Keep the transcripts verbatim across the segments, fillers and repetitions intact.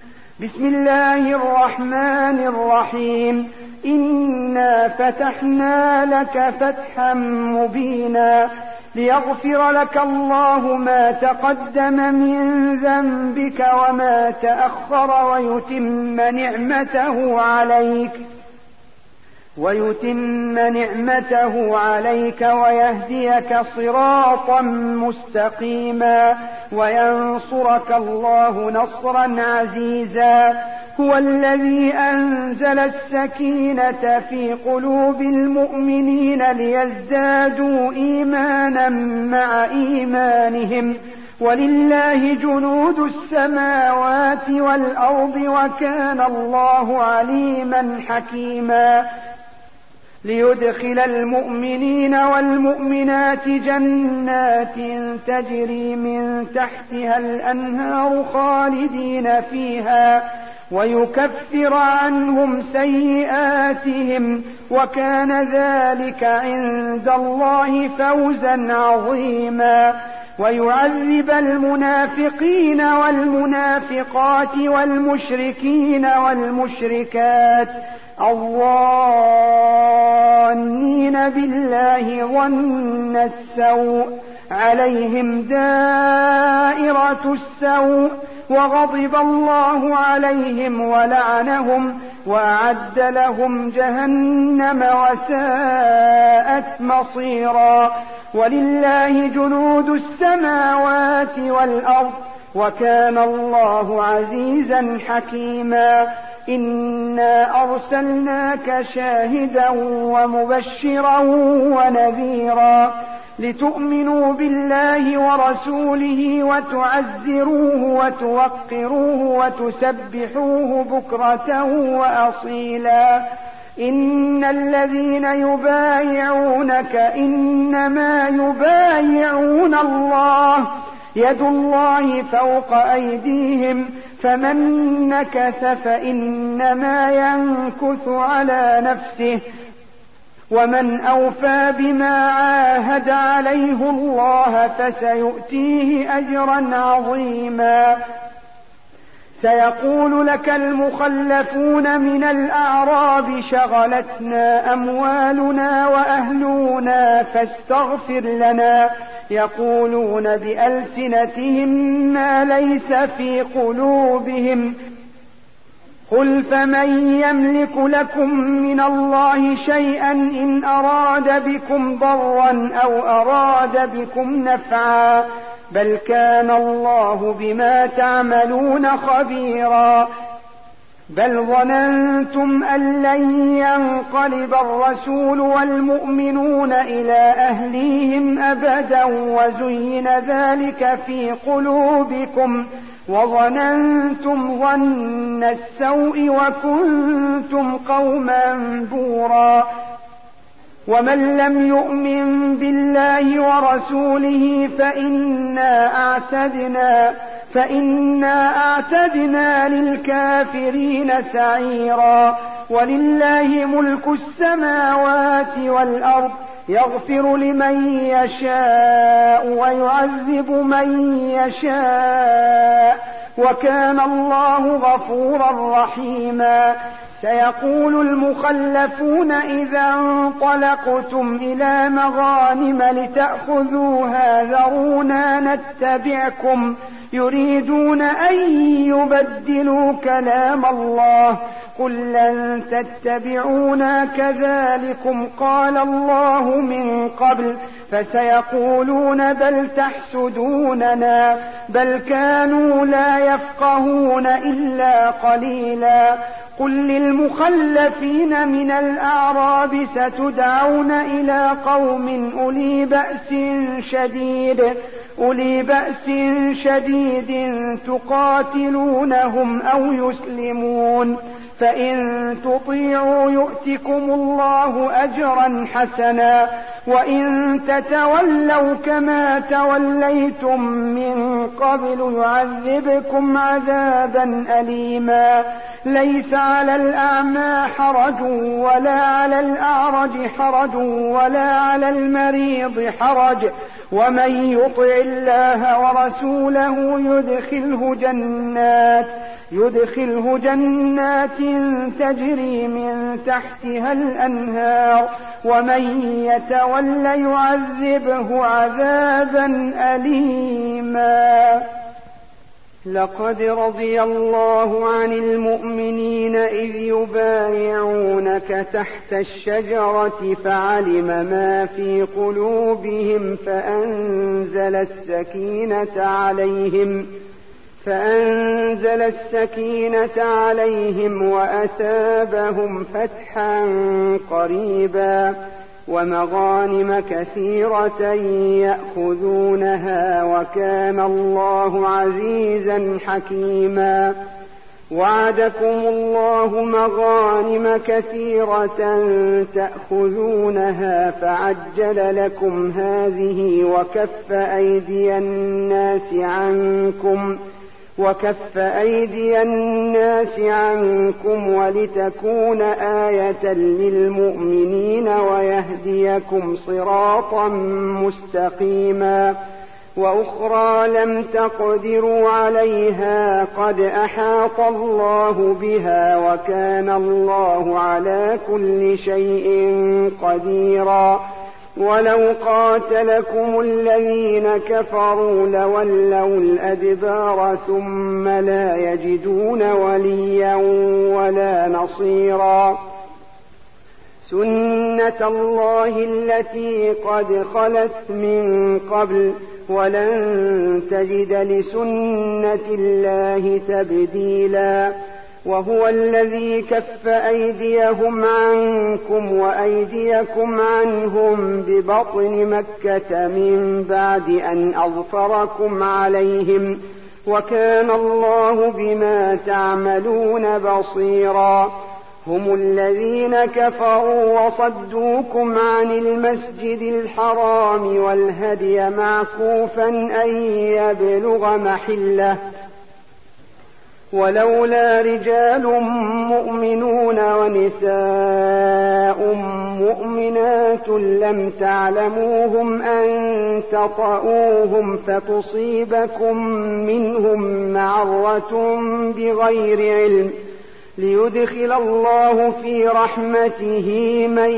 بسم الله الرحمن الرحيم. إنا فتحنا لك فتحا مبينا ليغفر لك الله ما تقدم من ذنبك وما تأخر ويتم نعمته عليك ويتم نعمته عليك ويهديك صراطا مستقيما وينصرك الله نصرا عزيزا. هو الذي أنزل السكينة في قلوب المؤمنين ليزدادوا إيمانا مع إيمانهم ولله جنود السماوات والأرض وكان الله عليما حكيما. ليدخل المؤمنين والمؤمنات جنات تجري من تحتها الأنهار خالدين فيها ويكفر عنهم سيئاتهم وكان ذلك عند الله فوزا عظيما. ويعذب المنافقين والمنافقات والمشركين والمشركات الظانين بالله ظن السوء عليهم دائرة السوء وغضب الله عليهم ولعنهم وأعد لهم جهنم وساءت مصيرا. ولله جنود السماوات والأرض وكان الله عزيزا حكيما. إنا أرسلناك شاهدا ومبشرا ونذيرا لتؤمنوا بالله ورسوله وتعزروه وتوقروه وتسبحوه بكرة وأصيلا. إن الذين يبايعونك إنما يبايعون الله يد الله فوق أيديهم فمن نكث فإنما ينكث على نفسه ومن أوفى بما عاهد عليه الله فسيؤتيه أجرا عظيما. سيقول لك المخلفون من الأعراب شغلتنا أموالنا وأهلنا فاستغفر لنا يقولون بألسنتهم ما ليس في قلوبهم قل فمن يملك لكم من الله شيئا إن أراد بكم ضرا أو أراد بكم نفعا بل كان الله بما تعملون خبيرا. بل ظننتم أن لن ينقلب الرسول والمؤمنون إلى أهليهم أبدا وزين ذلك في قلوبكم وظننتم ظن السوء وكنتم قوما بورا. ومن لم يؤمن بالله ورسوله فإنا أعتدنا فإنا أعتدنا للكافرين سعيرا. ولله ملك السماوات والأرض يغفر لمن يشاء ويعذب من يشاء وكان الله غفورا رحيما. سيقول المخلفون إذا انطلقتم إلى مغانم لتأخذوها ذرونا نتبعكم يريدون أن يبدلوا كلام الله قل لن تتبعونا كذلكم قال الله من قبل فسيقولون بل تحسدوننا بل كانوا لا يفقهون إلا قليلا. قل للمخلفين من الأعراب ستدعون إلى قوم أولي بأس شديد أولي بأس شديد تقاتلونهم أو يسلمون فإن تطيعوا يؤتكم الله أجرا حسنا وإن تتولوا كما توليتم من قبل يعذبكم عذابا أليما. ليس على الأعمى حرج ولا على الأعرج حرج ولا على المريض حرج ومن يطع الله ورسوله يدخله جنات يدخله جنات تجري من تحتها الأنهار ومن يتول يعذبه عذابا أليما. لقد رضي الله عن المؤمنين إذ يبايعونك تحت الشجرة فعلم ما في قلوبهم فأنزل السكينة عليهم فأنزل السكينة عليهم وأثابهم فتحا قريبا ومغانم كثيرة يأخذونها وكان الله عزيزا حكيما. وعدكم الله مغانم كثيرة تأخذونها فعجل لكم هذه وكف أيدي الناس عنكم وكف أيدي الناس عنكم ولتكون آية للمؤمنين ويهديكم صراطا مستقيما. وأخرى لم تقدروا عليها قد أحاط الله بها وكان الله على كل شيء قديرا. ولو قاتلكم الذين كفروا لولوا الأدبار ثم لا يجدون وليا ولا نصيرا. سنة الله التي قد خلت من قبل ولن تجد لسنة الله تبديلا. وهو الذي كف أيديهم عنكم وأيديكم عنهم ببطن مكة من بعد أن أظفركم عليهم وكان الله بما تعملون بصيرا. هم الذين كفروا وصدوكم عن المسجد الحرام والهدي معكوفا أن يبلغ محله ولولا رجال مؤمنون ونساء مؤمنات لم تعلموهم أن تطؤوهم فتصيبكم منهم معرة بغير علم ليدخل الله في رحمته من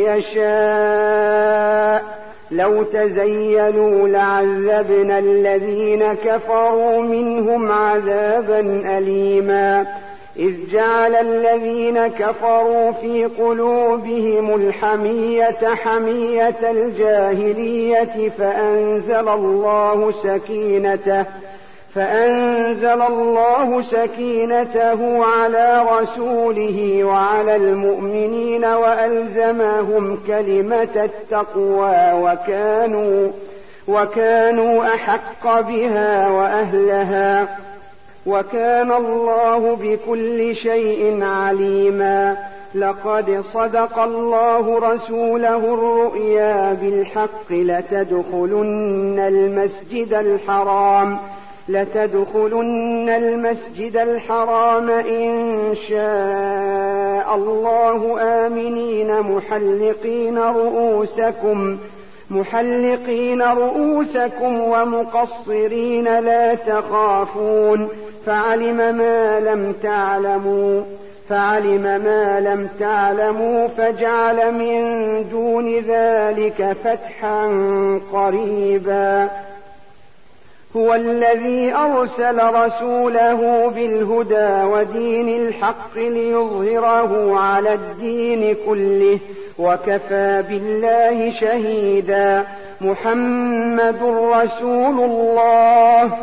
يشاء. لو تزيلوا لعذبنا الذين كفروا منهم عذابا أليما. إذ جعل الذين كفروا في قلوبهم الحمية حمية الجاهلية فأنزل الله سكينته فأنزل الله سكينته على رسوله وعلى المؤمنين وألزمهم كلمة التقوى وكانوا, وكانوا أحق بها وأهلها وكان الله بكل شيء عليما. لقد صدق الله رسوله الرؤيا بالحق لتدخلن المسجد الحرام لتدخلن المسجد الحرام إن شاء الله آمنين محلقين رؤوسكم محلقين رؤوسكم ومقصرين لا تخافون فعلم ما لم تعلموا فعلم ما لم تعلموا فجعل من دون ذلك فتحا قريبا. هو الذي أرسل رسوله بالهدى ودين الحق ليظهره على الدين كله وكفى بالله شهيدا. محمد رسول الله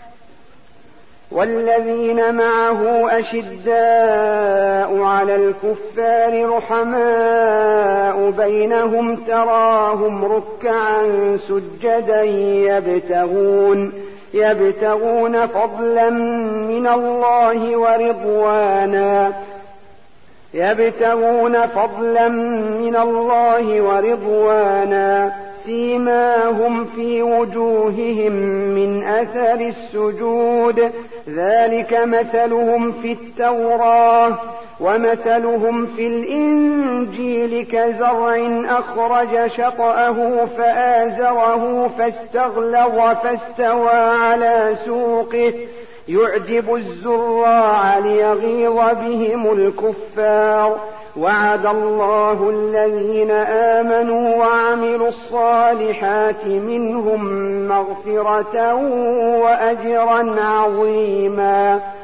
والذين معه أشداء على الكفار رحماء بينهم تراهم ركعا سجدا يبتغون, يبتغون فضلا من الله ورضوانا يبتغون فضلا من الله ورضوانا سيماهم في وجوههم من أثر السجود ذلك مثلهم في التوراة ومثلهم في الإنجيل كزرع أخرج شطأه فآزره فاستغلظ فاستوى على سوقه يعجب الزراع ليغيظ بهم الكفار. وعد الله الذين آمنوا وعملوا الصالحات منهم مغفرة وأجرا عظيما.